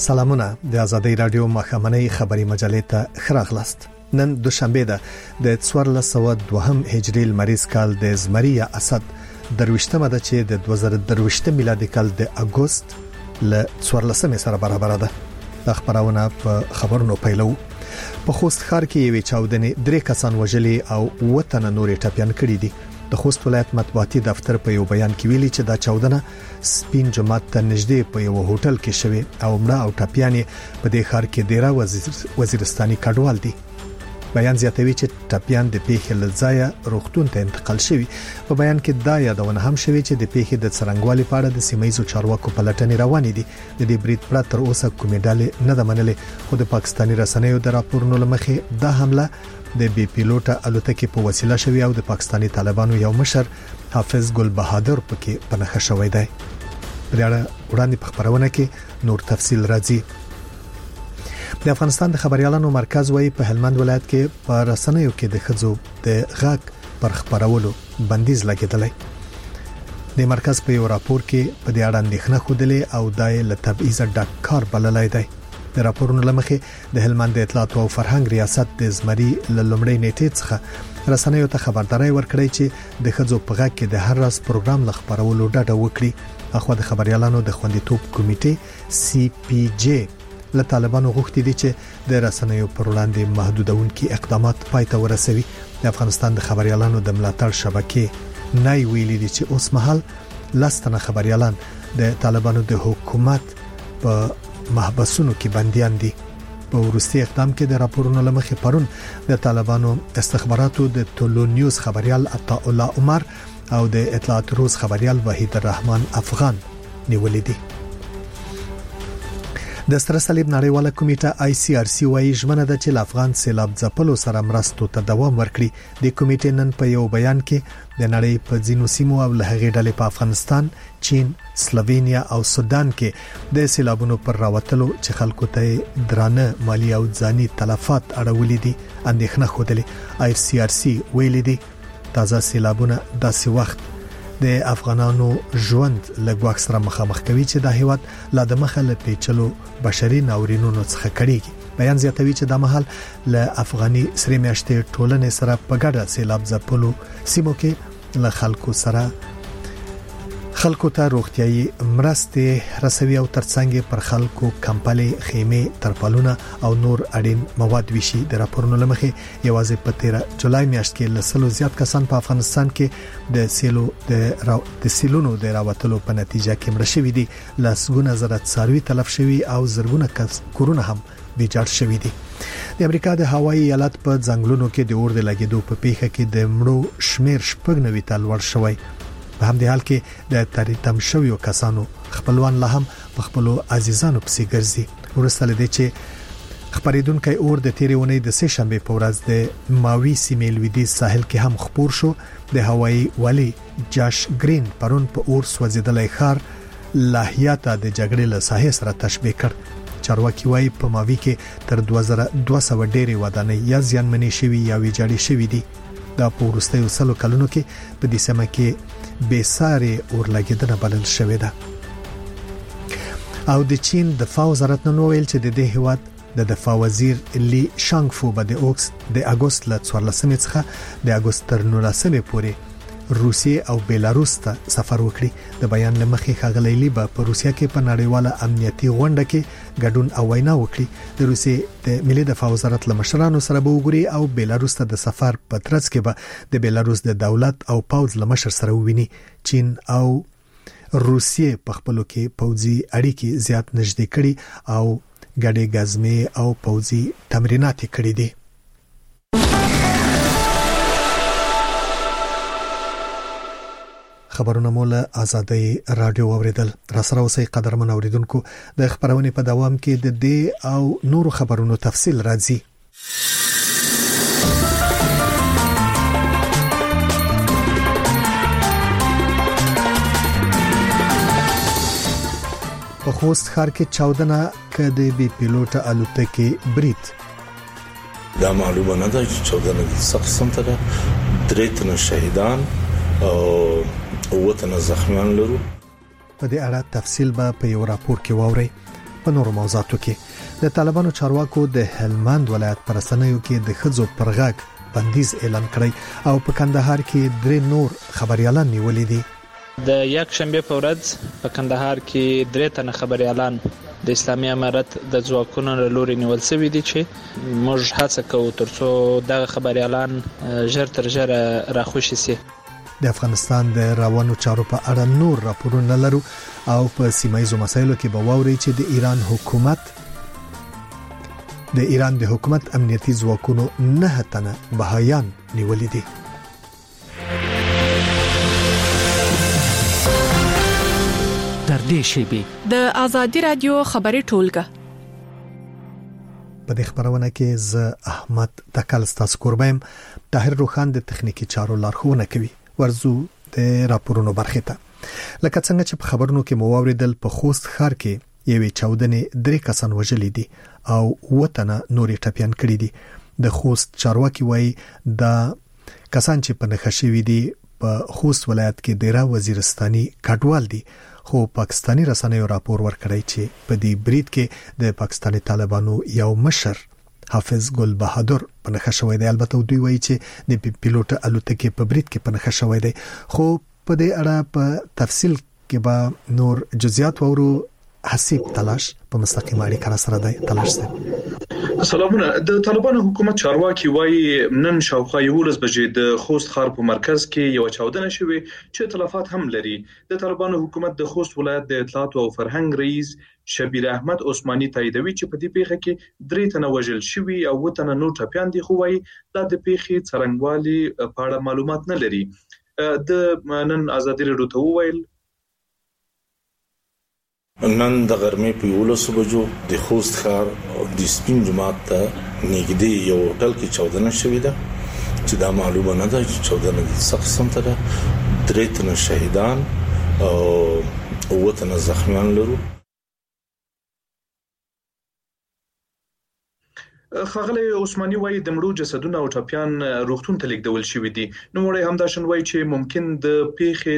سلامونه د آزادۍ رادیو مخامنۍ خبري مجلې ته خراغلاست. نن دوشنبه ده د 1402 هجری لمریز کال د زمریه اسد درويشتمه ده چې د 2023 میلادي کال د اگست ل 14 سره برابر ده. خبرونه په خبرونو پیلو. په خوست ښار کې یوې چاودنې 3 کسان وژلي او وطن نورې ټپيان کړي دي. د خوست ولایت مطبوعاتي دفتر په یو بیان کې ویلي چې دا چاودنه سپین جماعت ته نږدې په یو هوټل کې شوه او مړه او ټپيان په دې ښار کې ډیره وزیرستاني کډوال دي. بیان زیاتوي چې ټپيان د پیښې لځای روغتون ته انتقال شوي. په بیان کې دا یادونه هم شوي چې د پیښې د څرنګوالي په اړه د سیمایي چارواکو پلټنې روانې دي. د دې بریټ پرته تر اوسه کومې ډلې نه ده منلې، خو د پاکستاني رسنیو د راپورونو لمخې دا حمله د بي پیلوټه الوتکې په وسیله شوی او د پاکستاني طالبانو یو مشر حافظ ګل بهادر پکې پنهخه شوی دی. په اړه وړاندې په خبرونه کې نور تفصیل راځي. د افغانستان د خبريالانو مرکز وایي په هلمند ولایت کې په رسنیو کې د خځو د غاک پر خبرولو بندیز لګیدلی. د مرکز په یو راپور کې په دې اړه اندېښنه خوده او دای له تبعیض ډک کار بللای دی. د راپورونو لمخې د هلمند د اطلاعات او فرهنګ ریاست د زمری لومړی نیټې څخه رسنیو ته خبرداري ورکړی چې د خځو په غاک کې د هر راز پروګرام لخبرولو ډډه وکړي. اخو د خبريالانو د خوندیتوب کمیټې CPJ له طالبانو غوښتي دي چې د رسنیو پر وړاندې محدودونکي اقدامات پای ته ورسوي. د افغانستان د خبريالانو د ملاتړ شبکې نای ویلي دي چې اوس مهال لستنه خبريالان د طالبانو د حکومت په محبسونو کې بنديان دي. په ورستي اقدام کې د راپورونو لمخې پرون د طالبانو استخباراتو د ټولو نیوز خبريال عطا الله عمر او د اطلاعات روز خبريال وحید الرحمن افغان نیولې دي. د ستر صلیب نړیواله کمیټه ICRC وايي ژمنه ده چې افغان سیلاب ځپلو سره مرستو ته دوام ورکړي. د کمیټې نن په یو بیان کې د نړۍ په ځینو سیمو او له هغې ډلې په افغانستان، چین، سلووینیا او سودان کې د سیلابونو پر راوتلو چې خلکو ته درانه مالی او ځاني تلفات اړولې دي اندېښنه خوده. ICRC ویلي دي تازه سیلابونه داسې وخت د افغانانو ژوند له ګواښ سره مخامخ کوي چې د هیواد لا د مخه له پیچلو بشري ناورینونو څخه کړيږي. بیان زیاتوي چې د مهال له افغاني سری میاشتې ټولنې سره په ګډه سیلاب ځپلو سیمو کې له خلکو ته روغتيایي مرستې رسوي او ترڅنګ پر خلکو کمپلې، خیمه، ترپالونه او نور اړین مواد وشي. د راپورونو لمخې یوازې په 13 جولای میاشت کې لسلو زیات کسان په افغانستان کې د سیلونو د راوتلو په نتیجه کې مړ شوي دي. لسګونه زره څاروي تلف شوي او زرګونه کورونه هم ویجاړ شوي دي. د امریکا د هوایي ایالت په ځنګلونو کې د اور د لګیدو په پیښه کې د مړو شمیر 90 ته لوړ شوی. په همدې حال کې د تریتم شویو کسانو خپلوان لا هم په خپلو عزیزانو پسې ګرځي. ورسته لدې چې خبرېدونکو اور د تیرې ونې د سه شنبه په ورځ د ماوي سیمې لویدیځ ساحل کې هم خپور شو. د هوایي والی جاش گرین پرون په اور سوځیدلې ښار لاهیاته د جګړې له ساحې سره تشبیه کړ. چارواکي وايي په ماوي کې تر 2200 ډېرې ودانۍ یا زیانمنې شوي یا ویجاړې شوي دي. دا په وروستیو سلو کلونو کې په دې سیمه کې بے ساري اور لګیدنه بلل شوې ده. او د چین دفاع وزارت نن ویل چې د دې هیواد د دفاع وزیر لی شانګفو به د اگست ل 14 څخه د اگست تر 19 پورې روسیې او بیلاروس ته سفر وکړي. د بیان لمخې ښاغلی لی به په روسیا کې په نړیواله امنیتي غونډه کې ګډون او وینا وکړي. د روسیې د ملي دفاع وزارت لمشرانو سره به وګوري او بیلاروس ته د سفر په ترڅ کې به د بیلاروس د دولت او پوځ لمشر سره وویني. چین او روسیې په خپلو کې پوځي اړیکې زیات نږدې کړي او ګډې غزمې او پوځي تمرینات کړي دي. خبرونه مولا آزادۍ رادیو اوریدل. را سره اوسئ قدرمن اوریدونکو. د خبرونه په دوام کې د دې او نورو خبرونو تفصیل راځي. په خوست ښار کې چاودنه کده بي پیلوټه الوتکې بریټ. دا معلومه نه ده چې چاودنه د څه قسم ته ده. 3 تنه شهیدان او وطن زخمیان لرو. په دې اړه تفصیل به په یو راپور کې واورئ. په نورو موضوعاتو کې د طالبانو چارواکو د هلمند ولایت پر رسنیو کې د خځو پر غاګ بندیز اعلان کړی او په کندهار کې 3 نور خبريالان نیولې دي. د یک شنبه په ورځ په کندهار کې 3 تنه خبريالان د اسلامي امارت د ځواکونو لوري نیول شوی دي چې موږ هڅه کوو ترڅو دغه خبريالان ژر تر ژره راخوشي شي. د افغانستان د روانو چارو په اړه نور راپورونه لرو او په سیمایي مسایلو کې به واوري چې د ایران د حکومت امنیتي ځواکونو 9 تنه بهایان نیولې دي. تر دې شیبې د آزادي رادیو خبري ټولګه په دې خبرونه کې ز احمد تکل ستاسو قربایم طاهر روخان د تخنیکی چارو لارښوونه کوي. ورزو د راپورونو برخه ته لکه څنګه چې په خبرونو کې مو واوریدل په خوست ښار کې یوې چاودنې 3 کسان وژلي دي او وطن نورې ټپيان کړي دي. د خوست چارواکي وایي دا کسان چې په نخښوي دي په خوست ولایت کې ډیره وزیرستاني کډوال دي، خو پاکستانی رسنیو راپور ورکړی چې په دې بریټ کې د پاکستانی طالبانو یو مشر حافظ ګل بهادر په نخښه شوی دی. البته دوی وایي چې د پیلوټ الوتکې په بریټ کې په نخښه شوی دی، خو په دې اړه په تفصیل کې به نور جزئیات وورو. حسیب تلاش په مستقیم اړیکه سره دی. تلاش سره سلامونه. د طالبانو حکومت چارواکي وایي نن شاوخوا 11 بجې د خوست ښار په مرکز کې یو چاودنه شوې چې تلفات هم لري. د طالبانو حکومت د خوست ولایت د اطلاعات او فرهنګ رئیس شبیر احمد عثماني تاییدوي چې په دې پیښه کې 3 تنه وژل شوي او 2 تنه نور ټپيان دي، خو وایي دا د پیښې څرنګوالي په اړه معلومات نه لري. د نن آزادي رادیو ته وویل نن د غرمې په 11 بجو د خوست ښار د سپین جماعت ته نږدې یو هوټل کې چاودنه شوې ده چې دا معلومه نه ده چې چاودنه د څه قسم ته ده. 3 تنه شهیدان او 2 تنه زخمیان لرو. خغلی عثماني وایي د مړو جسدونه او ټپيان روغتون ته لیږدول شوي دي. نو وړي همداشن وایي چې ممکن د پیښې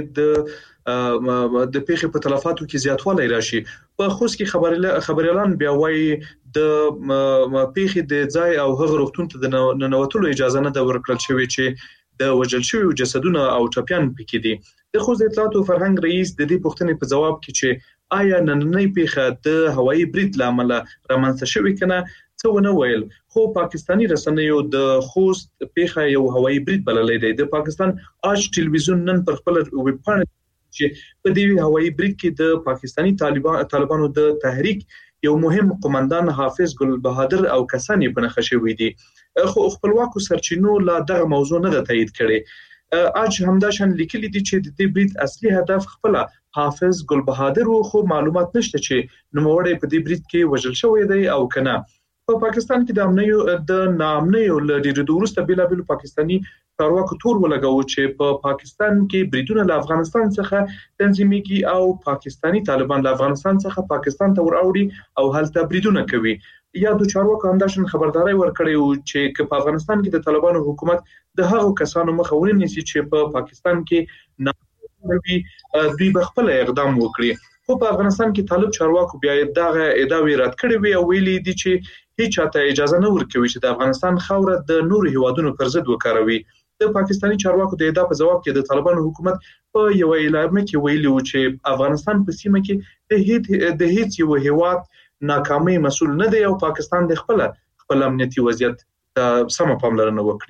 په تلفاتو کې زیاتوالی راشي. په خوست کې خبريالان بیا وایي د پیښې د ځای او هغه روغتون ته د ننوتلو اجازه نه ورکړل شوې چې د وژل شویو جسدونه او ټپيان پکې دي. د خوست د اطلاعات او فرهنګ رئیس د دې پوښتنې په جواب کې چې آیا نننۍ پیښه د هوایي برید لامل رامنځته شوې کنه څه ونه ویل، خو پاکستانی رسنیو د خوست پیښه یو هوایي برید بللې ده. د پاکستان آج ټلویزیون نن پر خپل ویب پاڼه چې په دې هوایي برید کې د پاکستانی طالبانو د تحریک یو مهم قومندان حافظ ګل بهادر او کسان په نخښه شوی دي، خو خپلواکو سرچینو لا دغه موضوع نه تایید کړي. اج همداشان لیکلي دي چې د دې برید اصلي هدف خپل حافظ ګل بهادر وو، خو معلومات نشته چې نوموړی په دې برید کې وژل شوی دی او کنه. په پاکستان کې د نامنیو لړۍ د ورسته بلابل پاکستانی چارواکو تور ولګاو چې په پاکستان کې بریدونه له افغانستان څخه تنظیمېږي او پاکستانی طالبان له افغانستان څخه پاکستان ته وراوړي او هلته بریدونه کوي. یا د چارواکو همداشن خبرداري ورکړي چې په افغانستان کې د طالبانو حکومت د هغو کسانو مخه ونیسي چې په پاکستان کې ناوي دوی بخپل اقدام وکړي. خو په افغانستان کې طالب چارواکو بیا دغه ادعاوې رد کړې وي او ویلي دي چې هیڅ چاته اجازه نه ورکوي چې د افغانستان خاوره د نور هیوادونو پر ضد وکاروي. د پاکستانی چارواکو د ادعا په جواب کې د طالبانو حکومت په یو اعلامیه کې ویلي و چې افغانستان په سیمه کې د هیڅ یو هیواد ناکامۍ مسؤل نه دی او پاکستان د خپل امنیتي وضعیت سم پاملرنه وکړي.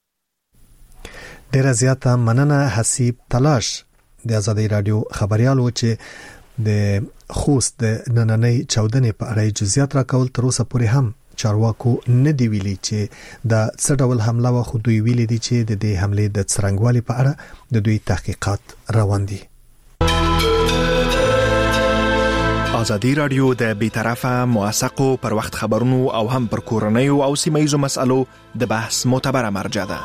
ډیره زیاته مننه حسیب تلاش. د آزادي رادیو خبريالو چې د خوست د نننۍ چاودنې په اړه جزئیات راکول تر اوسه پورې هم چارواکو نه دی ویلي چې دا څه ډول حمله و، خو دوی ویلي دي چې د دې حمله د څرنګوالي په اړه د دوی تحقیقات روان دي. آزادي رادیو د بیطرفه موثقو پر وخت خبرونو او هم پر کورنیو او سیمه‌یزو مسالو د بحث معتبره مرجع ده.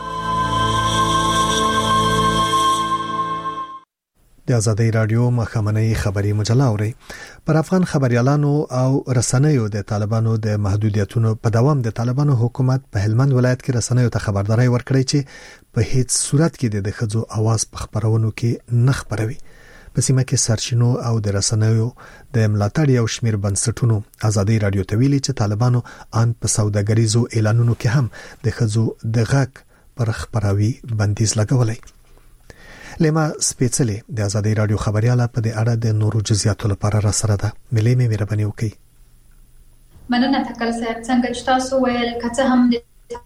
د آزادي رادیو مخامنۍ خبري مجله اوري. پر افغان خبريالانو او رسنیو د طالبانو د محدودیتونو په دوام د طالبانو حکومت په هلمند ولایت کې رسنیو ته خبرداري ورکړی چې په هیڅ صورت کې د خځو आवाज په خبرونو کې نه خبروي. په سیمه کې سرچینو او د رسنیو د ملاتړ یو شمېر بنسټونو ازادي رادیو ته ویلي چې طالبانو ان په سوداګریزو اعلانونو کې هم د خزو د غاک پر خبراوي بندیز لګولای. لیما سپیڅلې د ازادي رادیو خبرياله په دې اړه د نورو جزئیاتو لپاره را سره ده. ملي مهرباني وکړئ. مننه تکل صاحب، څنګه چې تاسو ویل کته هم د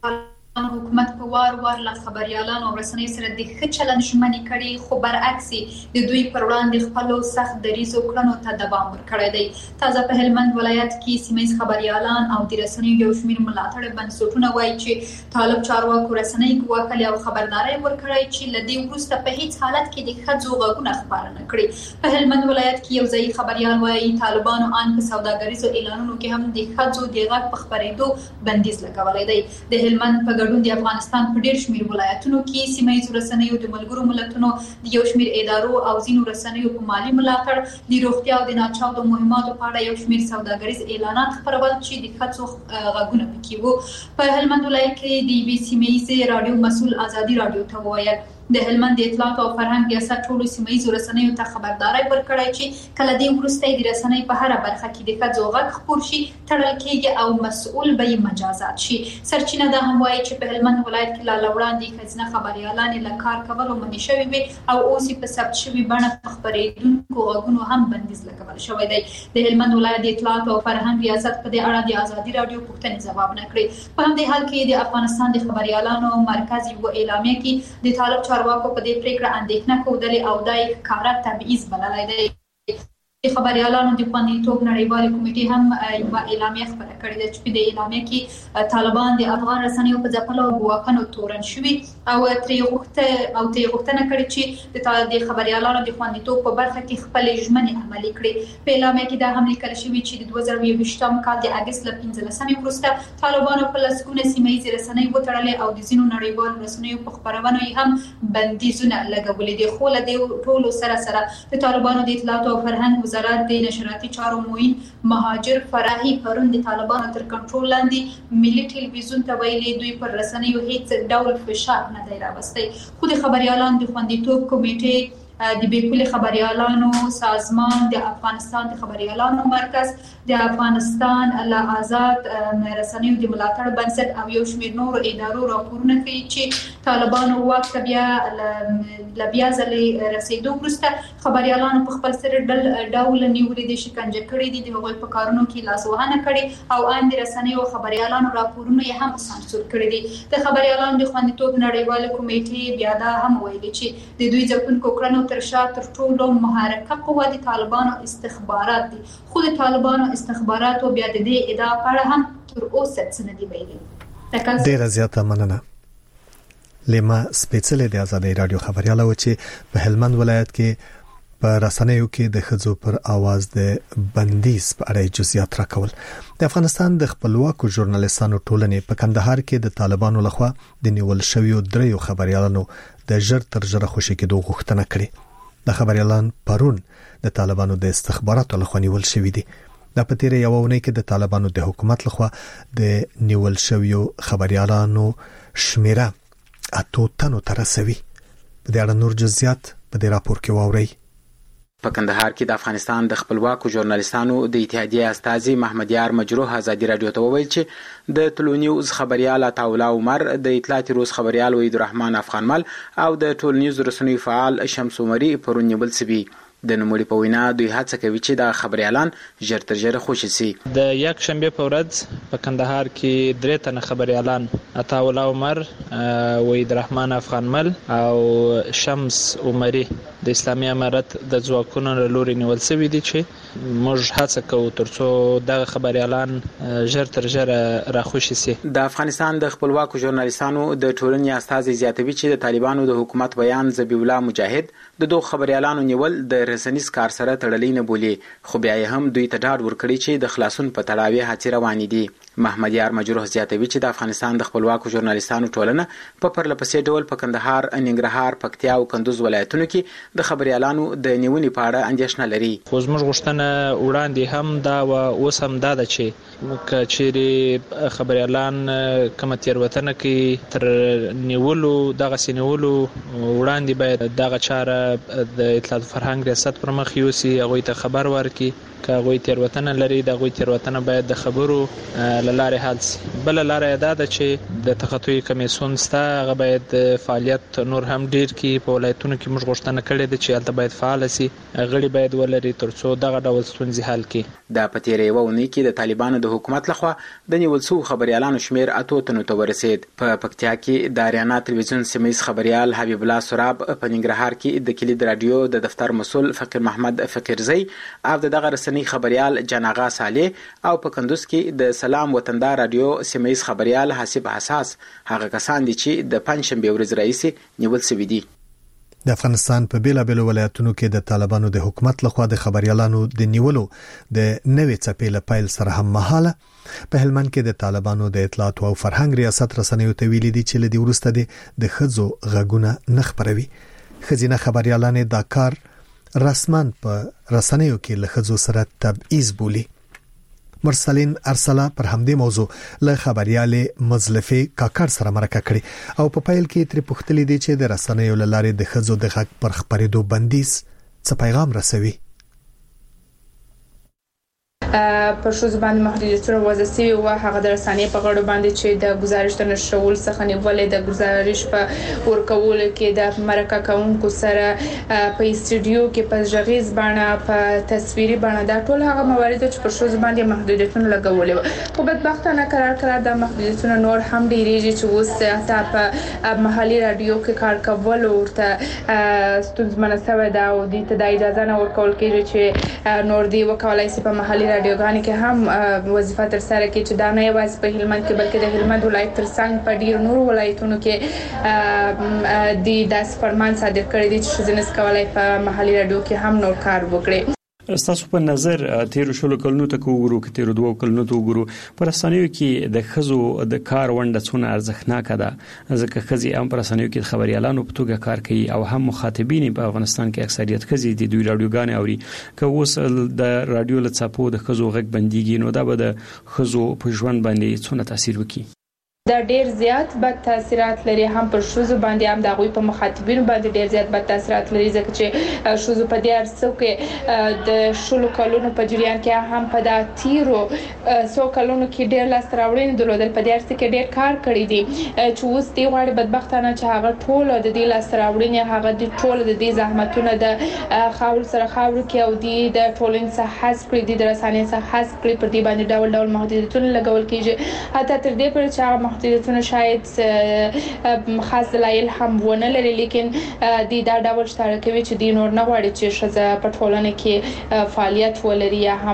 حکومت په وار لا خبريالانو او رسنۍ سره د ښه چلند ژمنې کړي، خو برعکس د دوی پر وړاندې خپل سخت دریځو کړنو ته دوام ورکړی دی. تازه په هلمند ولایت کې سیمه‌ییز خبريالان او د رسنیو یو شمېر ملاتړ بنسټونه وایي چې طالب چارواکو رسنۍ ګواښلې او خبرداري ورکړی چې لدی وروسته په هیڅ حالت کې د ښځو غږونه خبره نه کړي. په هلمند ولایت کې یو ځای خبريال وایي طالبانو ان په سوداګریزو اعلانونو کې هم د ښځو د غږ په خبرېدو بندیز لګولای دی. د هلمند په ګډون د افغانستان په ډېر شمېر ولایتونو کې سیمه‌ییز رسنیو د ملګرو ملتونو د یو شمېر ادارو او ځینو رسنیو په مالی ملاتړ د روغتیا او د ناچاودو مهماتو په اړه یو شمېر سوداګریز اعلانات خپرول چې د ښځو غږونه پکې وو. په هلمند ولایت کې د بي سیمه‌ییز رادیو مسؤل ازادي رادیو ته وویل د هلمند د اطلاعات او فرهنګ ریاست ټولو سیمه‌ییزو رسنیو ته خبرداري ورکړی چې کله د وروسته د رسنۍ په هر برخه کې د ښځو غږ خپور شي تړل کېږي او مسؤل به مجازات شي. سرچینه دا هم وایي چې په هلمند ولایت کې لا وړاندې ښځینه خبريالانې له کار کولو منع شوې وي او اوس په ثبت شوي بڼه په خبرېدونکو غږونو هم بندیز لګول شوی دی. د هلمند ولایت د اطلاعات او فرهنګ ریاست په دې اړه د ازادي رادیو پوښتنې ځواب نه کړې. په همدې حال کې د افغانستان د خبريالانو مرکز یو اعلامیه کې د طالب چارواکو په دې پریکړه اندېښنه کودلې او دای کارا تبعیض بللای دی. د خبريالانو د خوندیتوب نړیوال کمیټې هم یو اعلامیه خبره کړې ده چې په دې اعلامیه کې طالبان د افغان رسنیو په ځپلو او ګواښونو تورن شوي او ترې غوښتنه کړې چې د خبريالانو د خوندیتوب په برخه کې خپل ژمنې عملي کړي. په اعلامیه کې دا هم لیکل شوي چې د 2020 کال د اگست له 15 وروسته طالبانو په لسګونه سیمه‌ییز رسنۍ وتړلې او د ځینو نړیوالو رسنیو په خبرونو یې هم بندیزونه لګولې دي. خو له دې ټولو سره د طالبانو د اطلاعات او فرهنګ وزارت د نشراتي چارو معین مهاجر فراحي پرون د طالبانو تر کنټرول لاندې ملي ټلویزیون ته ویلي دوی پر رسنیو هیڅ ډول فشار نه دی راوستی. خو د خبريالانو د خوندیتوب کمیټې د بیپولي خبريالانو سازمان د افغانستان د خبريالانو مرکز د افغانستان له آزاد رسنیو د ملاتړ بنسټ او یو شمېر نورو ادارو راپورونه کوي چې طالبانو واک ته بیا ځلې رسیدو وروسته خبريالانو په خپل سر ډول نیولې دي، شکنجه کړي دي، د هغوی په کارونو کې لاسوهنه کړي او ان د رسنیو خبريالانو راپورونه یې هم سانسور کړي دي. د خبريالانو د خوندیتوب نړیواله کمیټې بیا دا هم ویلي چې د دوی ځپونکو کړنو تر ټولو محرکه قوه د طالبانو استخبارات دي. خو د طالبانو استخباراتو بیا د دې ادعا په اړه هم تر اوسه څه نه دي ویلي. ډیره زیاته مننه. لیما سپیڅلې د ازادي رادیو خبرياله و چې په هلمند ولایت کې په رسنیو کې د ښځو پر आवाज د بندیز په اړه جزئیات راکول. د افغانستان د خپلواکو ژورنالیستانو ټولنې په کندهار کې د طالبانو لخوا د نیول شویو دریو خبريالانو د ژر تر ژره خوشي کېدو غوښتنه کړې. د خبريالان پرون د طالبانو د استخباراتو لخوا نیول شوی دي. د پتیره یو ونې کې د طالبانو د حکومت لخوا د نیول شویو خبريالانو شمیره 8 تنو ته رسوي. په دې اړه نور جزئیات په دې راپور کې واورئ. په کندهار کې د افغانستان د خپلواکو ژورنالیستانو د اتحادیې استازي محمد یار مجروح ازادي رادیو ته وویل چې د ټولنیوز خبريال عطاولا عمر، د اطلاعات روز خبريال وحید الرحمن افغانمل او د ټولنیوز رسنیو فعال شمس عمري پرون نیول شوي. د نوموړي په وینا دوی هڅه کوي چې د خبريالان ژر تر ژره خوشي شي. د یک شنبه په ورځ په کندهار کې 3 تنه خبريالان عطاولا عمر، وحید الرحمن افغانمل او شمس عمري د اسلامي امارت د ځواکونو لوري نیول شوی دي چې موږ هڅه کوو ترڅو دغه خبريالان ژر تر ژره راخوشي شي. د افغانستان د خپلواکو ژورنالیستانو د ټولنې استازي زیاتوي چې د طالبانو د حکومت بیان ذبیح الله مجاهد د دوه خبريالانو نیول د رسنیز کار سره تړلې نه بولی، خو بیا هم دوی ته ډاډ ورکړي چې د خلاصون په تړاوي هڅې روانې دي. محمد یار مجروح زیاتوي چې د افغانستان د خپلواکو ژورنالیستانو ټولنه په پرلپسې ډول په کندهار، ننګرهار، پکتیا او کندوز ولایتونو کې د خبريالانو د نیونې په اړه اندېښنه لري. خو زموږ غوښتنه وړاندې هم دا و اوس هم دا ده چې چیرې خبريالان کومه تېروتنه کوي تر نیولو دغه سینولو وړاندې باید دغه چاره د اطلاعات فرهنګ ریاست پر مخ یوسي هغه ته خبر ورکړي که هغه تیروتنه لري د هغه تیروتنه باید د خبرو لاره حل شي. بل لاره دا ده چې د تخطی کمیسیون ستا هغه باید فعالیت نور هم ډیر کی په ولایتونو کې موږ غوښتنه کړې ده چې البته باید فعال شي غړي باید ولري ترڅو دغه ډول ستونزې حل کړي. د پتیرې وونی کې د طالبانو د حکومت لخوا د نیول شو خبريالانو شمیر 8 تنو ته ورسید. په پکتیا کې د اریانا تلویزیون سیمایي خبريال حبیب الله سراب په ننګرهار کې د کلید رادیو د دفتر مسول فقیر محمد فقیرزی او دغه رسنۍ خبريال جناغا صالح او په کندوز کې د سلام وطندار رادیو سیمایي خبريال حسیب حساس هغه کسان دي چې د پنځشنبه ورځ رئیس نیول شوی دي. د افغانستان په بیلابېلو ولایتونو کې د طالبانو د حکومت لخوا د خبريالانو د نیولو د نوې څپې له پیل سره هم مهاله په هلمند کې د طالبانو د اطلاعات او فرهنګ ریاست رسنیو ته ویلي دي چې لدی ورسته د خځو غږونه نه خبروي. خزینه خبريالان دا کار رسمن په رسنیو کې له خځو سره تبعیض بولي. مرسلین ارسلا پر همدې موضوع له خبريالې مزلفه کاکړ سره مرکه کړي او په پیل کې تر پوښتلې دي چې د رسنیو لاره د خځو د حق پر خبرېدو بندیز څه پیغام رسوي. پر شوز باندې محدودیتونه وضع شوي او هغه د رسنۍ په غړو باندې چې د گزارش د نشرول څخه نیولې د گزارش په ورکول کې د مرکه کوونکو سره په استودیو کې په ژغیز باندې په تصویري باندې دا ټول هغه موارد چې پر شوز باندې محدودیتونه لګولې خو بدبختانه قرار د محدودیتونه نور هم ډیریږي چې اوس حتی په محلي رادیو کې کار کول ورته ستونزمنه شوی دا او د ته د اجازه نه ورکول کېږي چې نور دی وکولای شي په محلي رادیوګانو کې هم وظیفه تر سره کوي چې دا نه یوازې په هلمند کې بلکې د هلمند ولایت ترڅنګ په ډیر نور ولایتونو کې د داس فرمان صادر کړی دی چې شزنس کولای په محلي رادیو کې هم نور کار وکړي. تاسو په نظر تیر شلو کلونو ته وګورو کې تیر 2 کلونو ته وګورو پر رسنیو کې د خزو د کار ونده څونه ارزښتناک ده ځکه خزي هم پر رسنیو کې خبريالانو په توګه کار کوي او هم مخاطبین په افغانستان کې اکثریت خزي دي دوی رادیوګان اوري که اوس د رادیو لڅاپو د خزو غږ بنديږي نو دا به د خزو په ژوند باندې څونه تاثیر وکړي. دا ډیر زیات بد تاثیرات لري هم پر شوزو باندې هم د غوي په مخاطبینو باندې ډیر زیات بد تاثیرات لري ځکه چې شوزو په دې ارسو کې د شلو کلونو په جریان کې هم په د تیرو سو کلونو کې ډیر لاس راوړین درلودل په دې ارسو کې ډیر کار کړی دي چې اوس دی غواړي بدبختانه چې هغه ټول د دې لاس راوړین هغه د ټول د دې زحمتونه د خاور سره خاور کې او د ټولن څخه حذف کړی دي د رسانې څخه حذف کړی پر دې باندې ډول محدودیتونه لګول کیږي حتی تر دې پر چې محدودیتونه شاید خاص دلایل هم ونه لري لیکن دا ډول شتاره کوي چې د نور نه غواړي چې شزه په ټولنه کې فعالیت ولري یا هم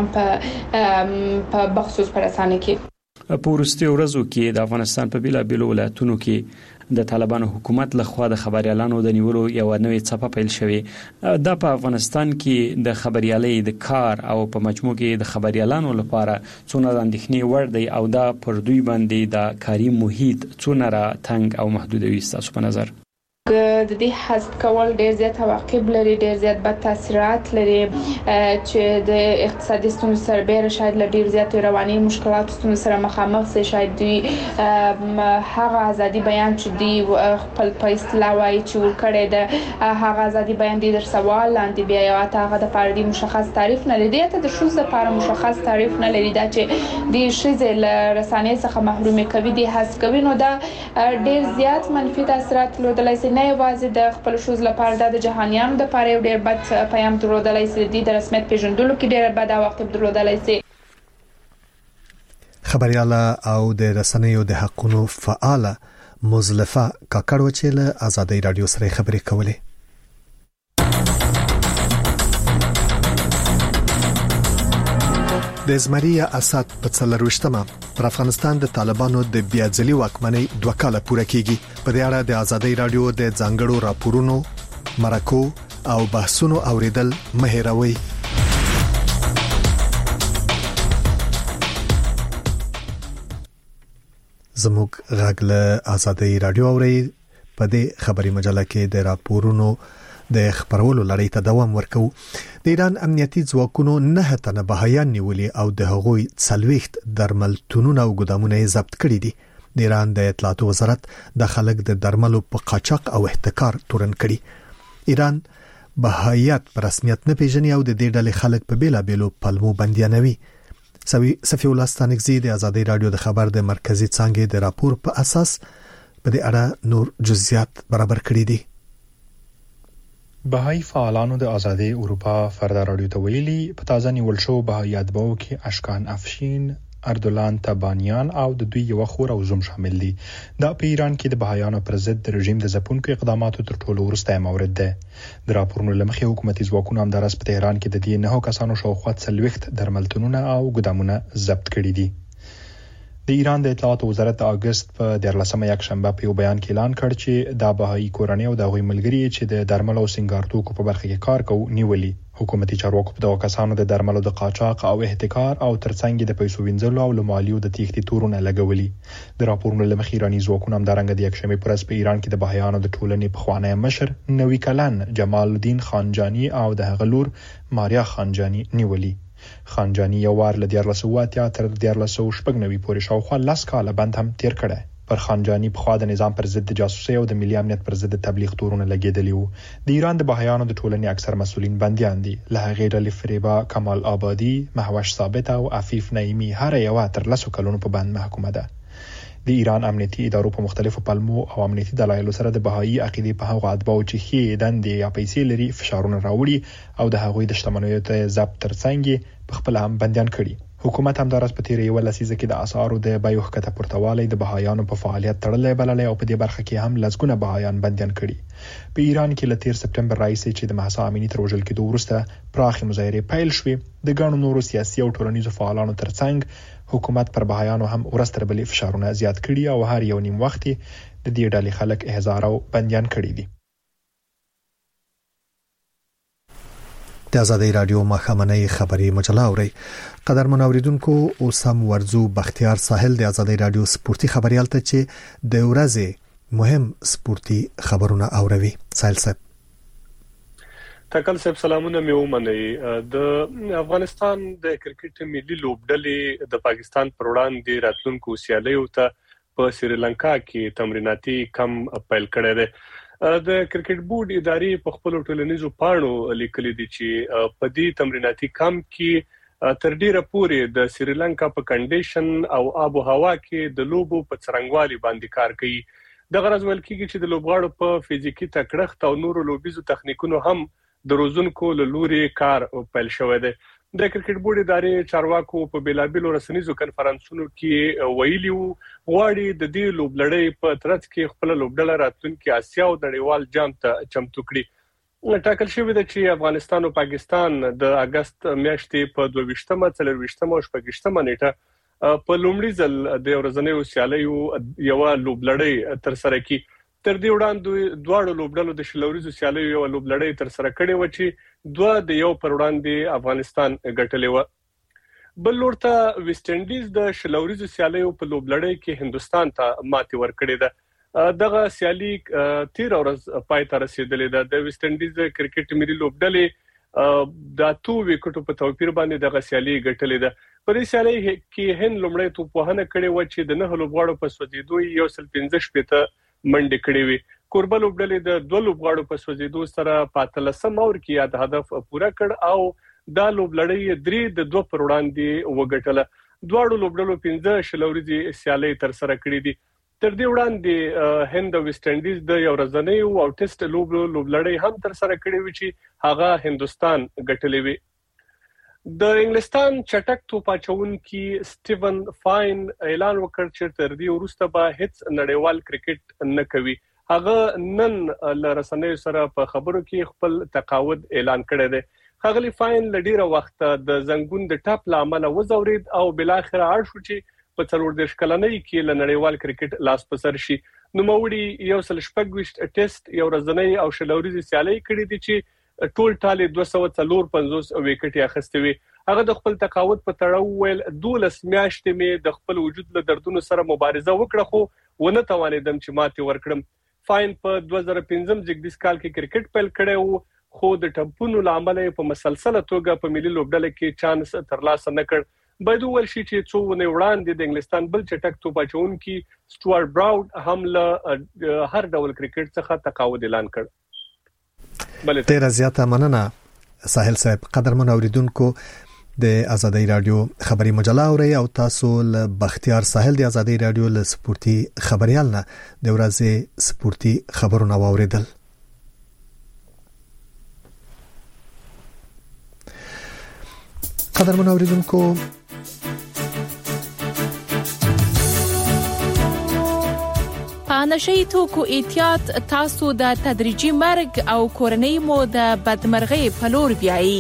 په بخصوص پر رسانه کې. په ورستي ورځو کې د افغانستان په بیلابېلو ولایتونو کې د طالبانو حکومت لخوا د خبريالانو د نیولو یو نوې څپه پیل شوې دا په افغانستان کې د خبريالۍ د کار او په مجموع کې د خبريالانو لپاره څونه د اندېښنې وړ دی او دا پر دوی باندې د کاري محیط څونه را تنګ او محدودوي تاسو په نظر؟ د دې حذف کول ډیر زیات عواقب لري ډیر زیات بد تاثیرات لري چې د اقتصادي ستونزو سره به شاید ډیر زیات رواني مشکلات ستونزو سره مخامخ شي شاید دوی هغه ازادي بیان چې دی خپل پیسې لاوي چې ورکړي د هغه ازادي بیان دي در سوال لاندې بیا یو هغه د پاره دی مشخص تعریف نه لري ته د شوز لپاره مشخص تعریف نه لري دا چې د شیزل رسانې څخه محرومي کوي دي حذف کوي نو دا ډیر زیات منفي تاثیرات لري نه یوازې د خپل شوز لپاره د جهانیانو د لپاره یو ډیر بد پیغام درلودلای شي د رسمیت پیژندلو کې ډیر بد عواقب درلودلای شي. خبرياله او د رسنیو د حقونو فعاله مزلفه کاکړ چې له آزادۍ رادیو سره خبرې کولې. د زمریه اسد په څلروشتمه پر افغانستان د طالبانو د بیاځلي واکمنۍ 2 کاله پوره کیږي. په دې اړه د آزادۍ رادیو د ځانګړو راپورونو مرکو او بحثونو اوریدل مهیروي. زموږ غږ له آزادۍ رادیو اوري په دې خبري مجله کې د راپورونو د خبرولو لړۍ ته دوام ورکو. د ایران امنیتي ځواکونو 9 تنه بهایان نیولي او د هغوی 40 درملتونونه او ګدامونه ضبط کړي دي. د ایران د اطلاعات وزارت د خلک د درملو په قاچاق او احتکار تورن کړي. ایران بهایت په رسمیت نه پیژني او د دې ډلې خلک په بیلابېلو پلمو بنديانوي. صفی الله ستانکزی د ازادي رادیو د خبر د مرکزی څانګې د راپور په اساس په دې اړه نور جزئیات برابر کړي دي. بهایی فعالانو د ازادي اروپا فردا رادیو ته ویلي په تازه نیول شو بهایت باو کې اشکان افشین، اردولان تبانیان او د دوی یو خور او زوم شامل دي. دا په ایران کې د بهایانو پر ضد د رژیم د ځپونکو اقداماتو تر ټولو وروسته مورد ده. د راپورونو لمخې حکومتي ځواکونو همدارس په تهران کې د دې 9 کسانو شاوخوا 40 درملتونونه او ګدامونه ضبط کړي دي. د ایران د اطلاعاتو وزارت د اگست په 14 یکشنبه په یو بیان کې اعلان کړ چې دا بهایی کورنۍ او د غوي ملګری چې د درمل او سنگار توکو په برخه کې کار کوي نیولي. حکومتي چارواکو په دغه کسانو د درملو د قاچاق او احتکار او ترڅنګ د پیسو وینځلو او لمالیو د تېښتې تورونه لګولي. د راپورونو لمخې ایرانی ځواکونه همدارنګه د یکشنبه پر ورځ په ایران کې د بهایانو د ټولنې پخوانی مشر 90 کلن جمال الدین خانجانی او د هغه لور ماریا خانجانی نیولي. خانجانی یو وار له 1480 تر 1490 پورې شاوخوا 10 کاله بند هم تیر کړی. پر خانجانی په خوا د نظام پر ضد د جاسوسي او د ملي امنیت پر ضد تبلیغ تورونه لګیدلی وو. د ایران د بهایانو د ټولنې اکثر مسؤلین بنديان دي. له هغې ډلې فریبا کمال آبادی، مهوش ثابت او عفیف نعیمی هر یو تر 10 کلونو په بند محکومه ده. د ایران امنیتي ادارو په مختلفو پلمو او امنیتي دلایلو سره د بهایی عقیدې په هغه اتباعو چې ښې دندې یا پیسې لري فشارونه راوړي او د هغوی د شتمنیو ته ضبط ترڅنګ په خپل هم بنديان کړي. حکومت همدارس په تیرې یو لسیزه کې د اسعارو د بیو ښکته پورتوالی د بهایانو په فعالیت تړلې بللې او په دې برخه کې هم لسګونه بهایان بنديان کړي. په ایران کې له 13 سپټمبر راهیسې چې د مهسا امینی تر وژل کېدو وروسته پراخې مظاهرې پیل شوې، د ګڼو نورو سیاسي او ټولنیزو فعالانو ترڅنګ حکومت پر بهایانو هم ورستر بلې فشارونه زیات کړي او هر یو نیم وخت د دې ډلې خلک احضار او بنديان کړي دي. د ازادي رادیو مخامنۍ خبري مجله اوري. قدر منوریدونکو اوس هم ورزو بختیار ساحل د ازادي رادیو سپورتي خبريال ته چې د ورځې مهم سپورتي خبرونه اوروي. ساحل صاحب تکل صاحب سلامونه مې ومنئ. د افغانستان د کرکټ ملي لوبډلې د پاکستان پر وړاندې راتلونکو سیالیو ته په سریلانکا کې تمریناتي کم پیل کړی دی. د کرکټ بورډ ادارې په خپل ټولنیزو پاڼو لیکلي دي چې په دې تمریناتي کم کې تر ډیره پورې د سریلانکا په کنډیشن او آب او هوا کې د لوبو په څرنګوالي باندې کار کوي. د غرض ول کېږي چې د لوبغاړو په فزیکی تکړښت او نورو لوبیزو تخنیکونو هم د روزونکو له لوري کار پیل شوی دی. د کرکټ بورډ ادارې چارواکو په بیلابیلو رسنیزو کنفرانسونو کې ویلي وو غواړي د دې لوبلړۍ په ترڅ کې خپل لوبډله راتلونکي اسیا او نړیوال جام ته چمتو کړي. ټاکل شوی دی چې افغانستان او پاکستان د اگست میاشتې په 22مه، 24مه او 26مه نیټه په لومړي ځل د ورځنیو سیالیو یو لوبلړۍ تر سره کړي. تر دې وړاندې دواړو لوبډلو د شلوريزو سیالیو یو لوبلړۍ تر سره کړې و چې دوه د یو پر وړاندې افغانستان ګټلې و. بل لورته ویسټ انډیز د شلوريزو سیالیو په لوبلړۍ کې هندستان ته ماتې ورکړې ده. دغه سیالي 13 ورځ پای ته رسیدلې ده. د ویسټ انډیز کرکټ ملي لوبډلې د 2 وکټو په توپیر باندې دغه سیالي ګټلې ده. په دې سیالي کې هند لومړی توپوهنه کړې و چې د 9 لوبغاړو په سوځېدو یو سل 15 منډې کړې وي. کوربه لوبډلې د 2 لوبغاړو په سوځېدو سره په 13 اور کې یاد هدف پوره کړ او دا لوبلړۍ 3 د 2 پر وړاندې وګټله. دواړو لوبډلو 15 شلوريزي سیالي تر سره کړې دي. تر دې وړاندې هند او ویسټ انډیز د یو ورځنی او ټیسټ لوبلړۍ هم تر سره کړې وي چې هغه هندستان ګټلې وي. د انګلستان چټک توپاچونکي سټیون فاین اعلان وکړ چې تر دې وروسته به هیڅ نړیوال کرکټ نه کوي. هغه نن له رسنیو سره په خبرو کې خپل تقاعد اعلان کړی دی. ښاغلي فاین له ډیره وخت د زنګون د ټاپ لامل وزورید او بل اخر اړ شو چې په 14 کلنۍ کې له نړیوال کرکټ لاس پسر شي. نوموړي یو سل شپږ ټیسټ یو ورځنی او شلوريزي سیالي کړې دي چې ټول ټاله 254 وکټي اخیستې وي. هغه د خپل تقاعد په تړاو ویل 12 میاشتې مې د خپل وجود له دردونو سره مبارزه وکړه خو ونه توانیدم چې ماتې ورکړم. فاین په 2015 زیږدیز کال کې کرکټ پیل کړی وو خو د ټمپونو لامل په مسلسله توګه په ملي لوبډله کې چانس ترلاسه نه کړ. باید وویل شي چې څو ونه وړاندې د انګلستان بل چټک توپاچونکي سټوارټ براود هم له هر ډول کرکټ څخه تقاعد اعلان کړ. ډیر زیاته مننه ساحل صاحب. قدرمن اوریدونکو د ازادي رادیو خبري مجله اوري او تاسو له بختیار ساحل د ازادي رادیو له سپورتي خبريال نه د ورځې سپورتي خبرونه واوریدل. قدرمن اوریدونکو نشئی توکو احتیاط تاسو د تدریجي مرګ او کورنۍ مو د بدمرغۍ په لور بیایي.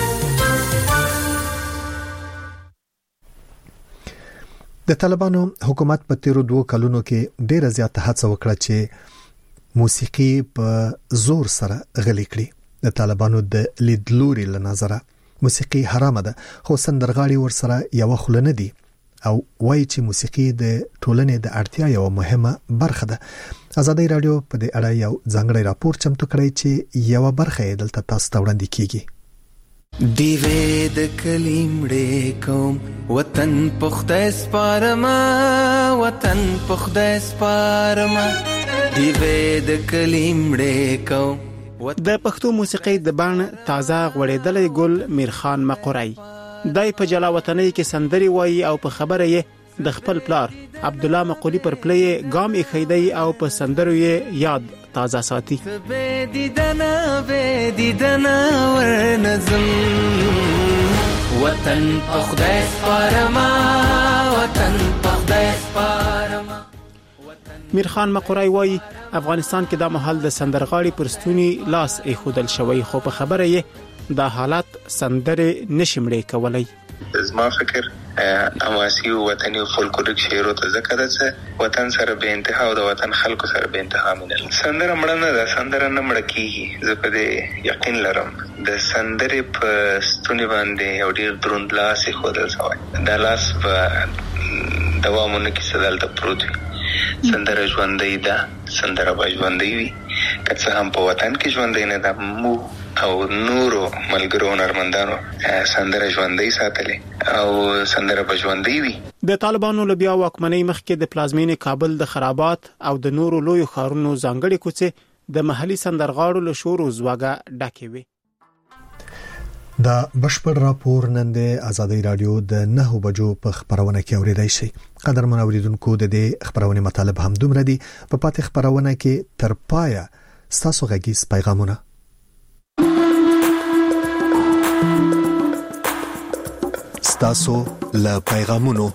د طالبانو حکومت په تیرو 2 کلونو کې ډیره زیاته هڅه وکړه چې موسیقي په زور سره غلي کړي. د طالبانو د لیدلوري له نظره موسیقي حرامه ده، خو سندرغاړي ورسره یو خلنه دي او وایي چې موسیقي د ټولنې د اړتیا یو مهمه برخه ده. ازادي رادیو په دې اړه یو ځانګړی راپور چمتو کړی چې یو برخه یې دلته تاسو ته وړاندې کیږي. دیوې د کلیمړې کوم وطن پخته سپارما، وطن پخته سپارما، دیوې د کلیمړې کوم. د پښتو موسیقي د بان تازه غوړېدلې ګل میرخان مقورای دای په جلا وطنۍ کې سندري وایي او په خبره یې د خپل پلار عبد الله مقولی پر پلی ګام یې خیدای او په سندرو یې یاد تازه ساتي. به دیدنا ورنظم وطن پخدای سپارما، وطن پخدای سپارما. میرخان مقورای وایي افغانستان کې د محل د سندرغاړي پرستونی لاس ایښودل شوی، خو په خبره یې دا حالات سندره نشمړې کولای. زما فکر حماسي او وطني او فولکلوریک شعرو ته ذکر ده. وطن سره به انتها او د وطن خلکو سره به انتها مینه. سندره مړه نه ده، سندره نه مړه کیږي. زه په دې یقین لرم د سندره په ستوني باندې او ډیر دروند لاس خودل شوی. دا لاس په دوامونه کې سدل ته پروت وي. سندره ژوندۍ ده، سندره به ژوندۍ وي که څه هم په وطن کې ژوندۍ نه ده. مو او نورو ملګرو نرمندانو سندره ژوندۍ ساتلې او سندره به ژوندۍ وي. د طالبانو له بیا واکمنۍ مخکې د پلازمینې کابل د خرابات او د نورو لوی ښارونو ځانګړي کوڅې د محلي سندرغاړو له شور او زواګه ډکې وي. دا بشپړ راپور نن د ازادي رادیو د 9 بجو په خبرونه کې اوریدای شي. قدرمن اوریدونکو د دې خبرونه مطالب هم دومره دي. په پاتې خبرونه کې تر پایا ستاسو غږیز پیغامونه. ستاسو له پیغامونو.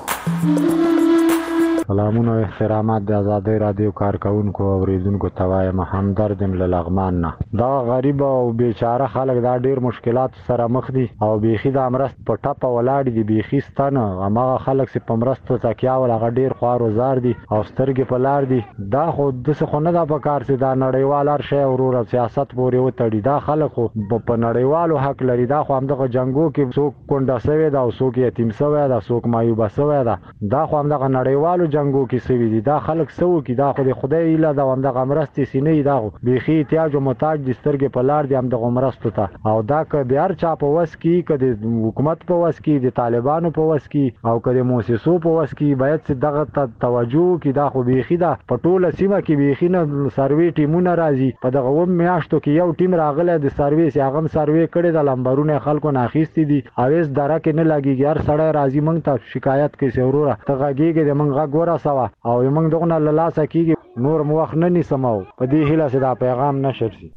سلامونه او احترامات د ازادي رادیو کارکونکو او اوریدونکو ته وایم همدرد له لغمان نه. دا غریب او بیچاره خلک دا ډیر مشکلات سره مخ دي او بیخي د امرست په ټاپه ولاړ دي. بیخي ستنه هغه خلک چې په امرست تکیا ول هغه ډیر خوار او زار دي او سترګې په لار دي. دا خو د څه خو نه دا په کار چې دا نړیوال هر شی ورور سیاست پورې وتړي. دا خلک خو په نړیوالو حق لري. دا خو همدغه جنگو کې څوک کونډه سوی دا او څوک یتیم سوی دا څوک مایوب سوی دا. دا خو همدغه نړیوالو جنگو کې سوي دي. دا خلک سو کې دا خو د خدای اله دا همدغه مرستې سینې دا بیخي احتیاج او محتاج دي. سترګې په لار دي همدغه مرستو ته او دا که د هر چا په وس کې که د حکومت په وس کې د طالبانو په وس کې او که د موسسو په وس کې باید چې دغه توجه کې دا خو بیخي دا په ټوله سیمه کې بیخي نه سروي ټیمونه راځي. په دغه و میاشتو کې یو ټیم راغله د سروي هغه سروي کړي د لمبرونه خلکو نه اخیستي دي. اوس دره کې نه لګيږي. هر سړی راځي مونږ ته شکایت کوي ضروره ته غږیږي د مونږ غږ ورا سوا او موږ دغه نه لاسه کیږي. نور مو وخت نه نسمو په دې هیله چې دا پیغام نشر شي.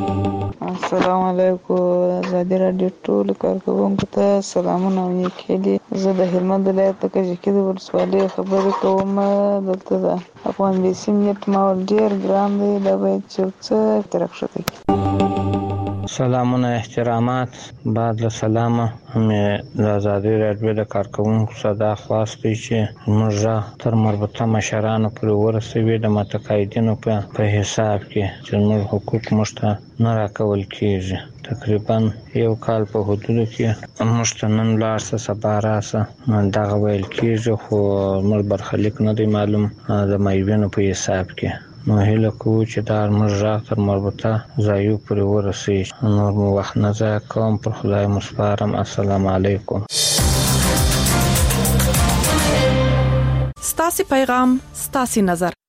السلام علیکم ازادي رادیو ټول کارکونکو ته سلامونه او نیکي. زه د هلمند ولایت د کجکي د ولسوالۍ خبرې کوم. دلته د افغان بیسیم نیټ ماول ډیر ګران دی. دا باید چې ترخصه کی. سلامونه احترامات بعد له سلامه مې د ازادي رادیو د کارکونکو صدا خواسته چې موږ تر مربوطه مشرانو پورې ورسوي د متقاعدینو په حساب کې چې موږ حقوق موږ ته نه راکول کېږي. تقریبا یو کال په حدودو کې موږ ته نن لاړ سبا راسه دغه ویل کېږي خو موږ برخلیک نه دی معلوم د مایوینو په حساب کې. نو هیله کوو چې دا موږ تر مربوطه ځایو پورې ورسوي. نور مو وخت نه ضایع کوم. پر خدای مو سپارم. السلام علیکم. ستاسو پیغام ستاسو نظر